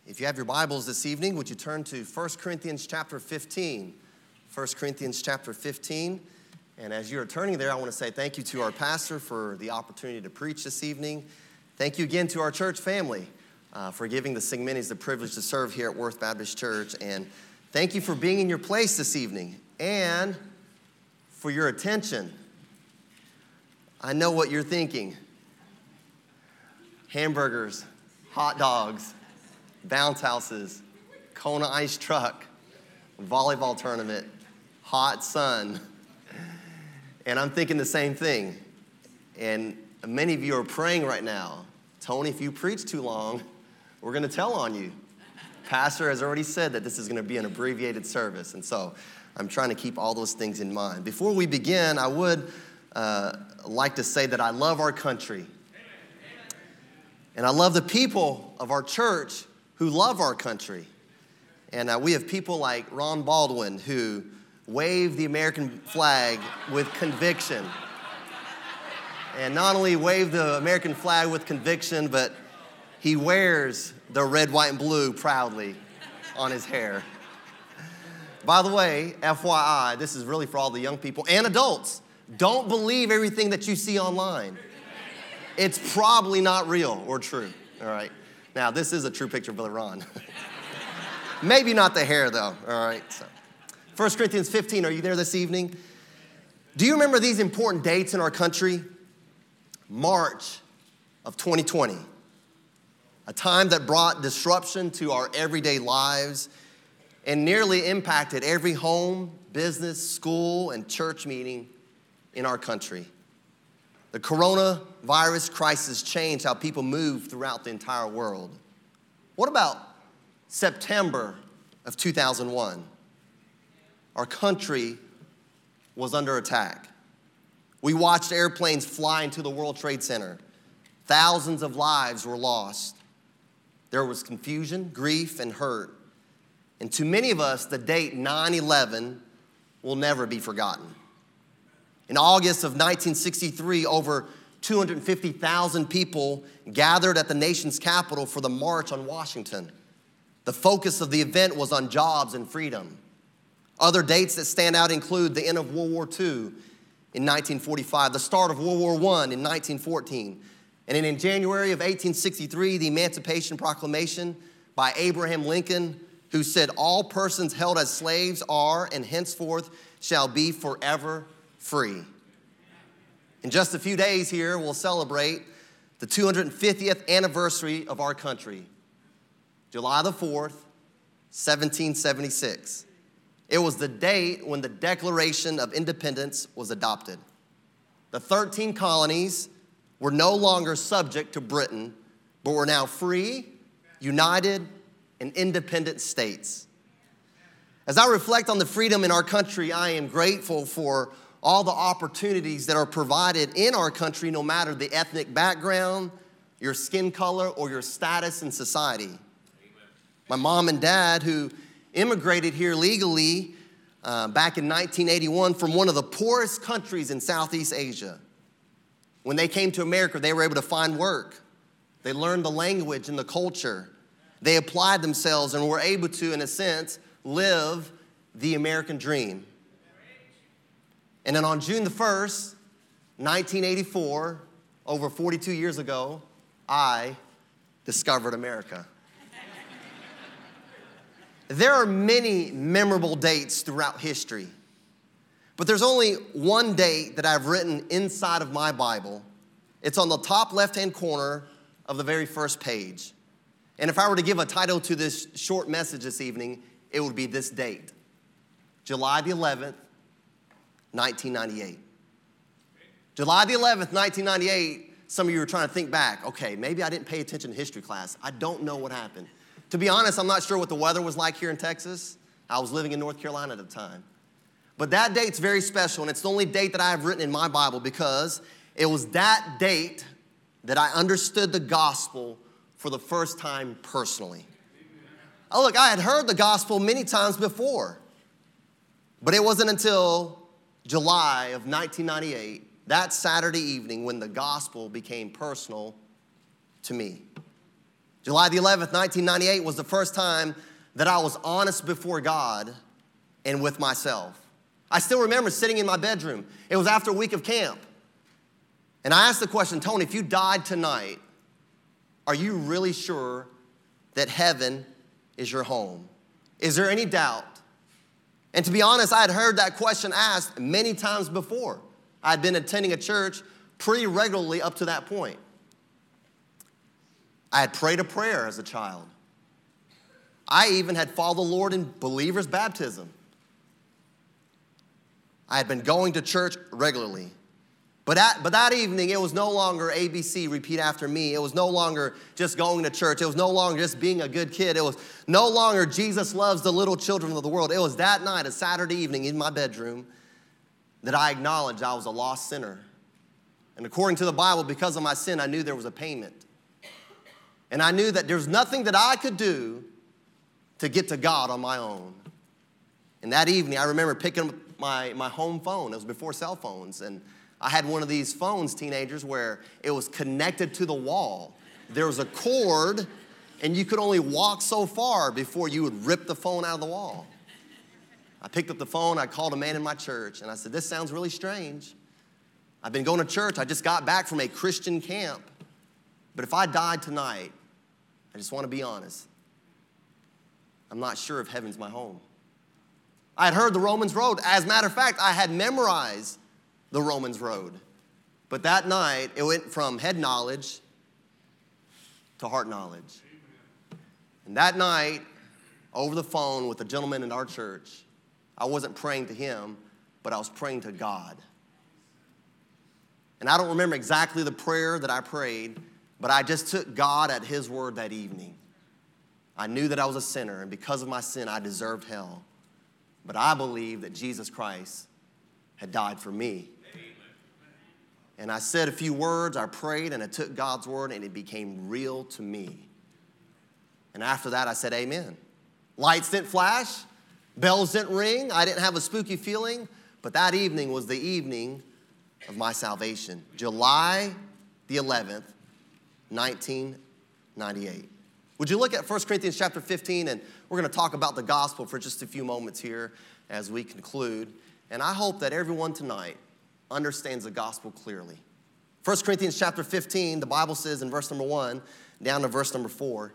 If you have your Bibles this evening, would you turn to 1 Corinthians chapter 15? 1 Corinthians chapter 15. And as you're turning there, I want to say thank you to our pastor for the opportunity to preach this evening. Thank you again to our church family for giving the Sigminis the privilege to serve here at Worth Baptist Church. And thank you for being in your place this evening and for your attention. I know what you're thinking. Hamburgers, hot dogs, bounce houses, Kona ice truck, volleyball tournament, hot sun. And I'm thinking the same thing. And many of you are praying right now, Tony, if you preach too long, we're going to tell on you. Pastor has already said that this is going to be an abbreviated service. And so I'm trying to keep all those things in mind. Before we begin, I would like to say that I love our country. And I love the people of our church who love our country. And we have people like Ron Baldwin who wave the American flag with conviction. And not only wave the American flag with conviction, but he wears the red, white, and blue proudly on his hair. By the way, FYI, this is really for all the young people and adults. Don't believe everything that you see online. It's probably not real or true, all right? Now, this is a true picture of Brother Ron. Maybe not the hair, though, all right? So, 1 Corinthians 15, are you there this evening? Do you remember these important dates in our country? March of 2020, a time that brought disruption to our everyday lives and nearly impacted every home, business, school, and church meeting in our country. The coronavirus crisis changed how people move throughout the entire world. What about September of 2001? Our country was under attack. We watched airplanes fly into the World Trade Center. Thousands of lives were lost. There was confusion, grief, and hurt. And to many of us, the date 9/11 will never be forgotten. In August of 1963, over 250,000 people gathered at the nation's capital for the March on Washington. The focus of the event was on jobs and freedom. Other dates that stand out include the end of World War II in 1945, the start of World War I in 1914, and in January of 1863, the Emancipation Proclamation by Abraham Lincoln, who said, "All persons held as slaves are and henceforth shall be forever free." In just a few days here, we'll celebrate the 250th anniversary of our country, July the 4th, 1776. It was the date when the Declaration of Independence was adopted. The 13 colonies were no longer subject to Britain, but were now free, united, and independent states. As I reflect on the freedom in our country, I am grateful for all the opportunities that are provided in our country, no matter the ethnic background, your skin color, or your status in society. Amen. My mom and dad, who immigrated here legally back in 1981 from one of the poorest countries in Southeast Asia. When they came to America, they were able to find work. They learned the language and the culture. They applied themselves and were able to, in a sense, live the American dream. And then on June the 1st, 1984, over 42 years ago, I discovered America. There are many memorable dates throughout history, but there's only one date that I've written inside of my Bible. It's on the top left-hand corner of the very first page. And if I were to give a title to this short message this evening, it would be this date, July the 11th, 1998. July the 11th, 1998, some of you are trying to think back. Okay, maybe I didn't pay attention to history class. I don't know what happened. To be honest, I'm not sure what the weather was like here in Texas. I was living in North Carolina at the time. But that date's very special, and it's the only date that I have written in my Bible because it was that date that I understood the gospel for the first time personally. Oh, look, I had heard the gospel many times before, but it wasn't until July of 1998, that Saturday evening, when the gospel became personal to me. July the 11th, 1998 was the first time that I was honest before God and with myself. I still remember sitting in my bedroom. It was after a week of camp. And I asked the question, Tony, if you died tonight, are you really sure that heaven is your home? Is there any doubt? And to be honest, I had heard that question asked many times before. I had been attending a church pretty regularly up to that point. I had prayed a prayer as a child. I even had followed the Lord in believer's baptism. I had been going to church regularly. But that evening, it was no longer ABC, repeat after me. It was no longer just going to church. It was no longer just being a good kid. It was no longer Jesus loves the little children of the world. It was that night, a Saturday evening in my bedroom, that I acknowledged I was a lost sinner. And according to the Bible, because of my sin, I knew there was a payment. And I knew that there's nothing that I could do to get to God on my own. And that evening, I remember picking up my home phone. It was before cell phones. And I had one of these phones, teenagers, where it was connected to the wall. There was a cord, and you could only walk so far before you would rip the phone out of the wall. I picked up the phone. I called a man in my church, and I said, this sounds really strange. I've been going to church. I just got back from a Christian camp. But if I died tonight, I just want to be honest, I'm not sure if heaven's my home. I had heard the Romans Road. As a matter of fact, I had memorized the Romans Road. But that night, it went from head knowledge to heart knowledge. And that night, over the phone with a gentleman in our church, I wasn't praying to him, but I was praying to God. And I don't remember exactly the prayer that I prayed, but I just took God at his word that evening. I knew that I was a sinner, and because of my sin, I deserved hell. But I believed that Jesus Christ had died for me. And I said a few words, I prayed, and I took God's word, and it became real to me. And after that, I said, amen. Lights didn't flash, bells didn't ring, I didn't have a spooky feeling, but that evening was the evening of my salvation. July the 11th, 1998. Would you look at 1 Corinthians chapter 15, and we're going to talk about the gospel for just a few moments here as we conclude. And I hope that everyone tonight understands the gospel clearly. 1 Corinthians chapter 15, the Bible says in verse number 1 down to verse number 4,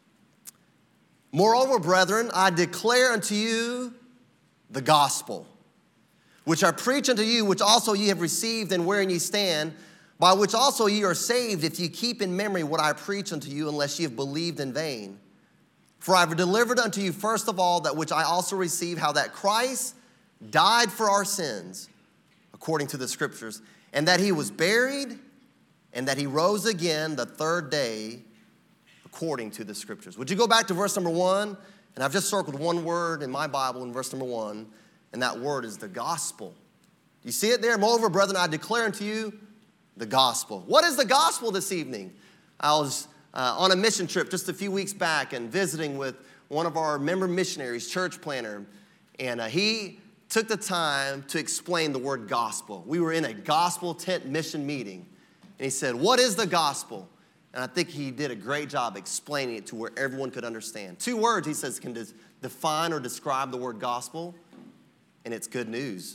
moreover, brethren, I declare unto you the gospel, which I preach unto you, which also ye have received and wherein ye stand, by which also ye are saved, if ye keep in memory what I preach unto you, unless ye have believed in vain. For I have delivered unto you first of all that which I also received, how that Christ died for our sins, according to the scriptures, and that he was buried, and that he rose again the third day, according to the scriptures. Would you go back to verse number 1? And I've just circled one word in my Bible in verse number 1, and that word is the gospel. You see it there? Moreover, brethren, I declare unto you the gospel. What is the gospel this evening? I was on a mission trip just a few weeks back and visiting with one of our member missionaries, church planner, and he took the time to explain the word gospel. We were in a gospel tent mission meeting, and he said, what is the gospel? And I think he did a great job explaining it to where everyone could understand. 2 words, he says, can define or describe the word gospel, and it's good news.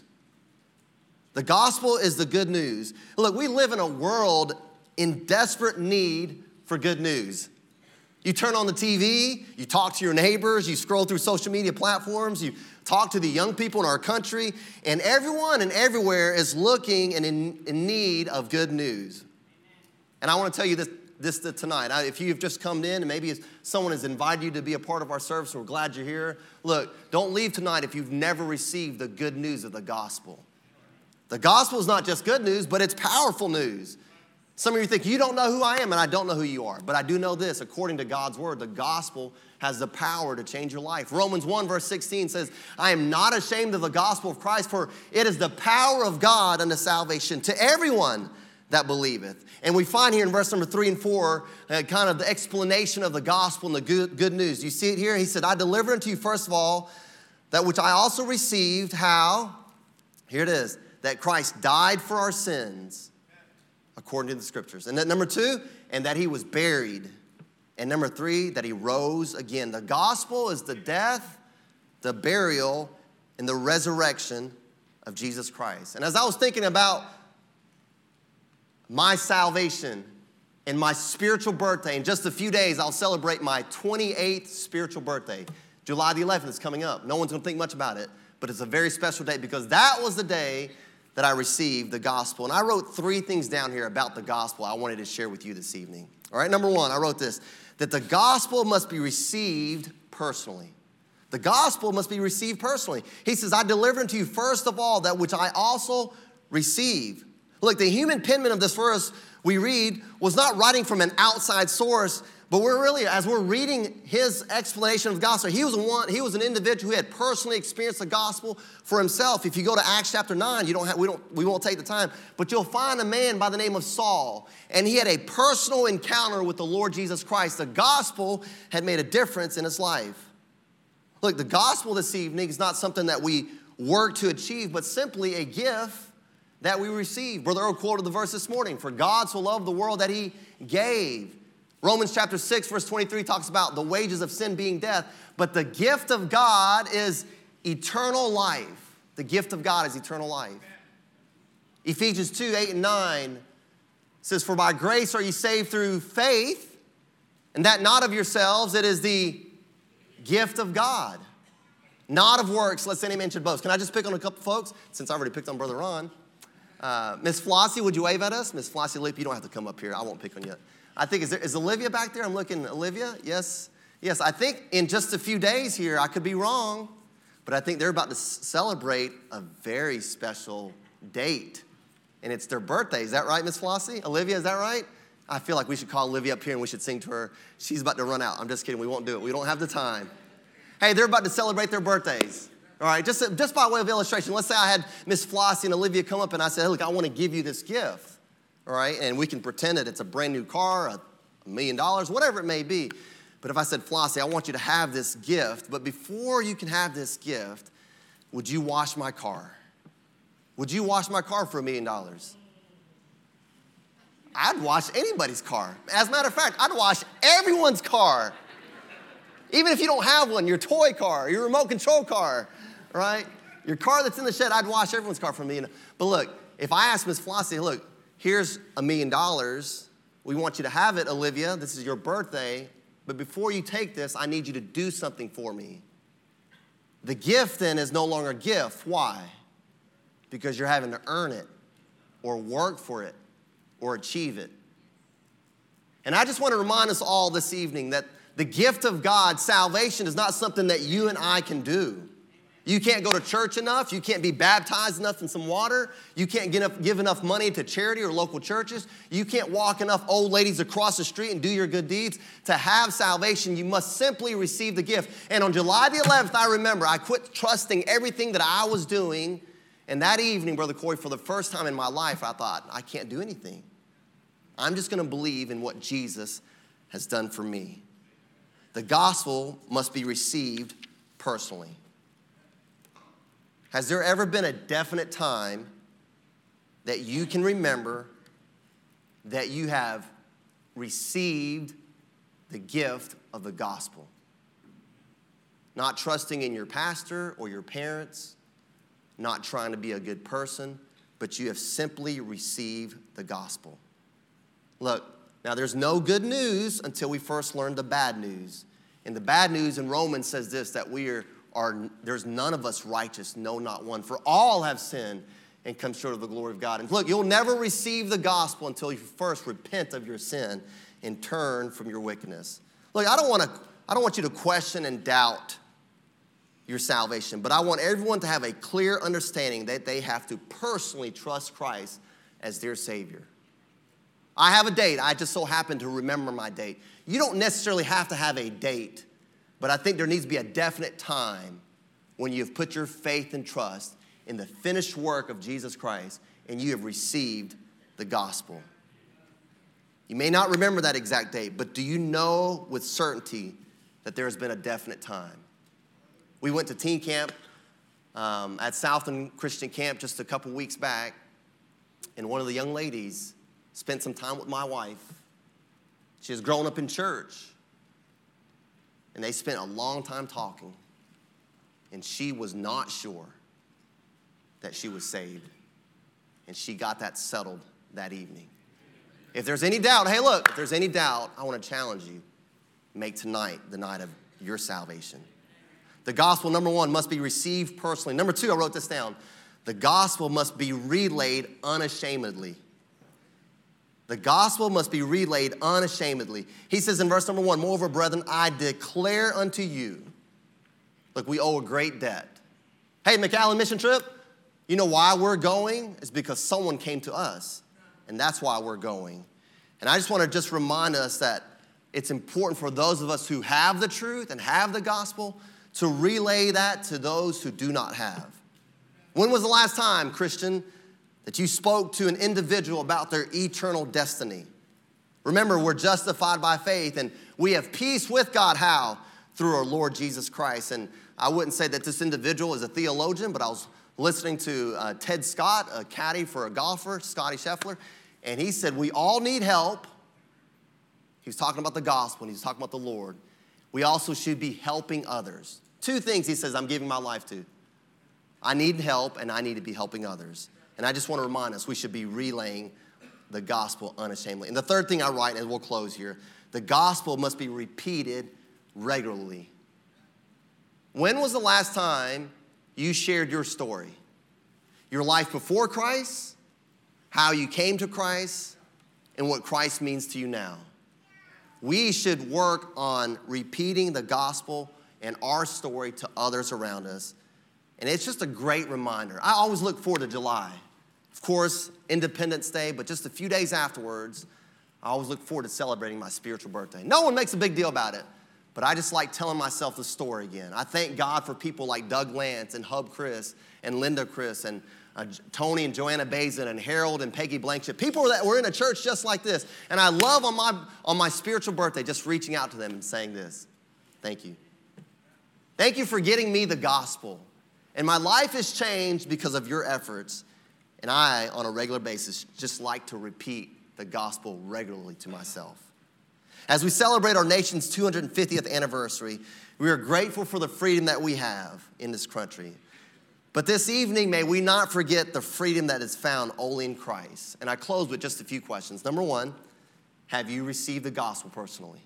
The gospel is the good news. Look, we live in a world in desperate need for good news. You turn on the TV, you talk to your neighbors, you scroll through social media platforms, you talk to the young people in our country, and everyone and everywhere is looking and in need of good news. And I want to tell you this tonight. If you've just come in and maybe someone has invited you to be a part of our service, we're glad you're here. Look, don't leave tonight if you've never received the good news of the gospel. The gospel is not just good news, but it's powerful news. Some of you think, you don't know who I am, and I don't know who you are. But I do know this, according to God's word, the gospel has the power to change your life. Romans 1 verse 16 says, I am not ashamed of the gospel of Christ, for it is the power of God unto salvation to everyone that believeth. And we find here in verse number 3 and 4, kind of the explanation of the gospel and the good news. You see it here? He said, I delivered unto you first of all that which I also received, how? Here it is, that Christ died for our sins, according to the scriptures. And then number 2, and that he was buried. And number 3, that he rose again. The gospel is the death, the burial, and the resurrection of Jesus Christ. And as I was thinking about my salvation and my spiritual birthday, in just a few days, I'll celebrate my 28th spiritual birthday. July the 11th is coming up. No one's going to think much about it, but it's a very special day because that was the day that I received the gospel. And I wrote 3 things down here about the gospel I wanted to share with you this evening. All right, number 1, I wrote this, that the gospel must be received personally. The gospel must be received personally. He says, I deliver unto you first of all that which I also received. Look, the human penman of this verse we read was not writing from an outside source, but as we're reading his explanation of the gospel, he was an individual who had personally experienced the gospel for himself. If you go to Acts chapter 9, we won't take the time, but you'll find a man by the name of Saul, and he had a personal encounter with the Lord Jesus Christ. The gospel had made a difference in his life. Look, the gospel this evening is not something that we work to achieve, but simply a gift that we receive. Brother Earl quoted the verse this morning, for God so loved the world that he gave. Romans chapter 6, verse 23 talks about the wages of sin being death, but the gift of God is eternal life. The gift of God is eternal life. Ephesians 2, 8 and 9 says, for by grace are ye saved through faith, and that not of yourselves, it is the gift of God, not of works, lest any man should boast. Can I just pick on a couple folks, since I already picked on Brother Ron? Miss Flossie, would you wave at us? Miss Flossie Leap, you don't have to come up here. I won't pick on you. I think, is Olivia back there? I'm looking, Olivia, yes. Yes, I think in just a few days here, I could be wrong, but I think they're about to celebrate a very special date, and it's their birthday. Is that right, Miss Flossie? Olivia, is that right? I feel like we should call Olivia up here and we should sing to her. She's about to run out. I'm just kidding. We won't do it. We don't have the time. Hey, they're about to celebrate their birthdays. All right, just by way of illustration, let's say I had Miss Flossie and Olivia come up and I said, hey, look, I want to give you this gift. All right, and we can pretend that it's a brand new car, $1 million, whatever it may be. But if I said, Flossie, I want you to have this gift, but before you can have this gift, would you wash my car? Would you wash my car for $1 million? I'd wash anybody's car. As a matter of fact, I'd wash everyone's car. Even if you don't have one, your toy car, your remote control car, right? Your car that's in the shed, I'd wash everyone's car for $1 million. But look, if I ask Miss Flossie, look, here's $1 million. We want you to have it, Olivia. This is your birthday. But before you take this, I need you to do something for me. The gift then is no longer a gift. Why? Because you're having to earn it or work for it or achieve it. And I just want to remind us all this evening that the gift of God, salvation, is not something that you and I can do. You can't go to church enough. You can't be baptized enough in some water. You can't give enough money to charity or local churches. You can't walk enough old ladies across the street and do your good deeds. To have salvation, you must simply receive the gift. And on July the 11th, I remember, I quit trusting everything that I was doing. And that evening, Brother Corey, for the first time in my life, I thought, I can't do anything. I'm just going to believe in what Jesus has done for me. The gospel must be received personally. Has there ever been a definite time that you can remember that you have received the gift of the gospel? Not trusting in your pastor or your parents, not trying to be a good person, but you have simply received the gospel. Look, now there's no good news until we first learn the bad news. And the bad news in Romans says this, that there's none of us righteous, no, not one. For all have sinned and come short of the glory of God. And look, you'll never receive the gospel until you first repent of your sin and turn from your wickedness. Look, I don't want you to question and doubt your salvation, but I want everyone to have a clear understanding that they have to personally trust Christ as their Savior. I have a date. I just so happen to remember my date. You don't necessarily have to have a date, but I think there needs to be a definite time when you have put your faith and trust in the finished work of Jesus Christ and you have received the gospel. You may not remember that exact date, but do you know with certainty that there has been a definite time? We went to teen camp at Southland Christian Camp just a couple weeks back, and one of the young ladies spent some time with my wife. She has grown up in church. And they spent a long time talking. And she was not sure that she was saved. And she got that settled that evening. If there's any doubt, hey, look, if there's any doubt, I want to challenge you. Make tonight the night of your salvation. The gospel, number one, must be received personally. Number two, I wrote this down. The gospel must be relayed unashamedly. The gospel must be relayed unashamedly. He says in verse number 1, moreover, brethren, I declare unto you, look, we owe a great debt. Hey, McAllen mission trip, you know why we're going? It's because someone came to us, and that's why we're going. And I just want to remind us that it's important for those of us who have the truth and have the gospel to relay that to those who do not have. When was the last time, Christian, that you spoke to an individual about their eternal destiny? Remember, we're justified by faith, and we have peace with God. How? Through our Lord Jesus Christ. And I wouldn't say that this individual is a theologian, but I was listening to Ted Scott, a caddy for a golfer, Scotty Scheffler, and he said, we all need help. He was talking about the gospel, and he was talking about the Lord. We also should be helping others. Two things he says I'm giving my life to. I need help, and I need to be helping others. And I just want to remind us, we should be relaying the gospel unashamedly. And the third thing I write, and we'll close here, the gospel must be repeated regularly. When was the last time you shared your story? Your life before Christ, how you came to Christ, and what Christ means to you now. We should work on repeating the gospel and our story to others around us. And it's just a great reminder. I always look forward to July. Of course, Independence Day, but just a few days afterwards, I always look forward to celebrating my spiritual birthday. No one makes a big deal about it, but I just like telling myself the story again. I thank God for people like Doug Lance and Hub Chris and Linda Chris and Tony and Joanna Bazin and Harold and Peggy Blankenship. People that were in a church just like this. And I love on my spiritual birthday just reaching out to them and saying this. Thank you. Thank you for getting me the gospel. And my life has changed because of your efforts. And I, on a regular basis, just like to repeat the gospel regularly to myself. As we celebrate our nation's 250th anniversary, we are grateful for the freedom that we have in this country. But this evening, may we not forget the freedom that is found only in Christ. And I close with just a few questions. Number one, have you received the gospel personally?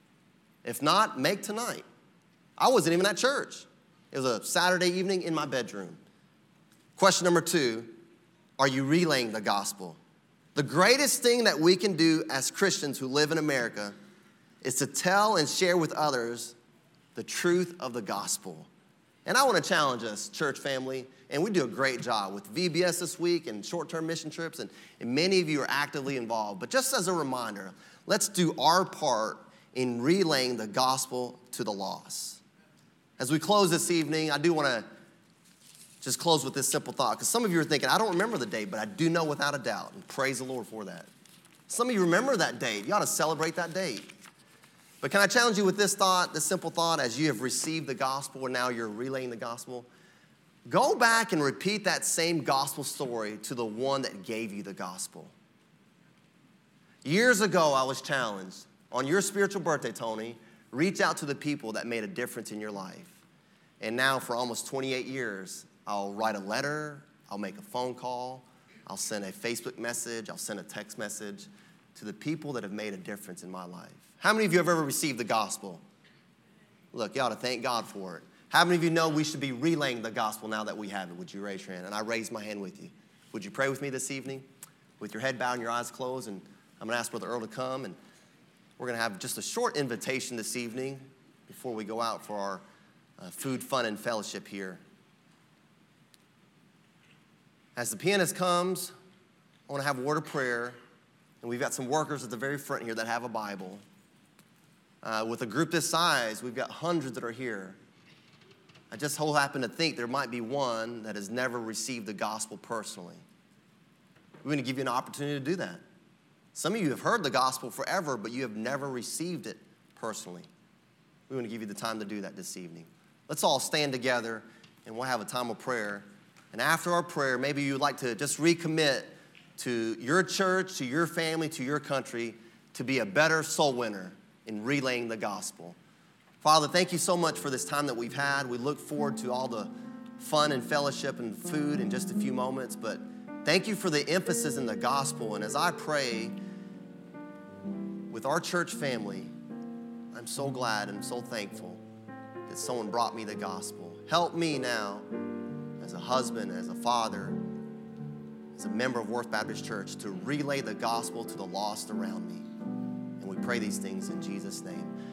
If not, make tonight. I wasn't even at church. It was a Saturday evening in my bedroom. Question number two, are you relaying the gospel? The greatest thing that we can do as Christians who live in America is to tell and share with others the truth of the gospel. And I want to challenge us, church family, and we do a great job with VBS this week and short-term mission trips, and many of you are actively involved. But just as a reminder, let's do our part in relaying the gospel to the lost. As we close this evening, I do want to just close with this simple thought, because some of you are thinking, I don't remember the date, but I do know without a doubt, and praise the Lord for that. Some of you remember that date. You ought to celebrate that date. But can I challenge you with this thought, this simple thought, as you have received the gospel and now you're relaying the gospel? Go back and repeat that same gospel story to the one that gave you the gospel. Years ago, I was challenged, on your spiritual birthday, Tony, reach out to the people that made a difference in your life. And now for almost 28 years, I'll write a letter, I'll make a phone call, I'll send a Facebook message, I'll send a text message to the people that have made a difference in my life. How many of you have ever received the gospel? Look, you ought to thank God for it. How many of you know we should be relaying the gospel now that we have it? Would you raise your hand? And I raise my hand with you. Would you pray with me this evening? With your head bowed and your eyes closed, and I'm going to ask Brother Earl to come, and we're going to have just a short invitation this evening before we go out for our food, fun, and fellowship here. As the pianist comes, I want to have a word of prayer, and we've got some workers at the very front here that have a Bible. With a group this size, we've got hundreds that are here. I just so happen to think there might be one that has never received the gospel personally. We're going to give you an opportunity to do that. Some of you have heard the gospel forever, but you have never received it personally. We want to give you the time to do that this evening. Let's all stand together, and we'll have a time of prayer. And after our prayer, maybe you'd like to just recommit to your church, to your family, to your country, to be a better soul winner in relaying the gospel. Father, thank you so much for this time that we've had. We look forward to all the fun and fellowship and food in just a few moments, but thank you for the emphasis in the gospel. And as I pray with our church family, I'm so glad and so thankful that someone brought me the gospel. Help me now as a husband, as a father, as a member of Worth Baptist Church to relay the gospel to the lost around me. And we pray these things in Jesus' name.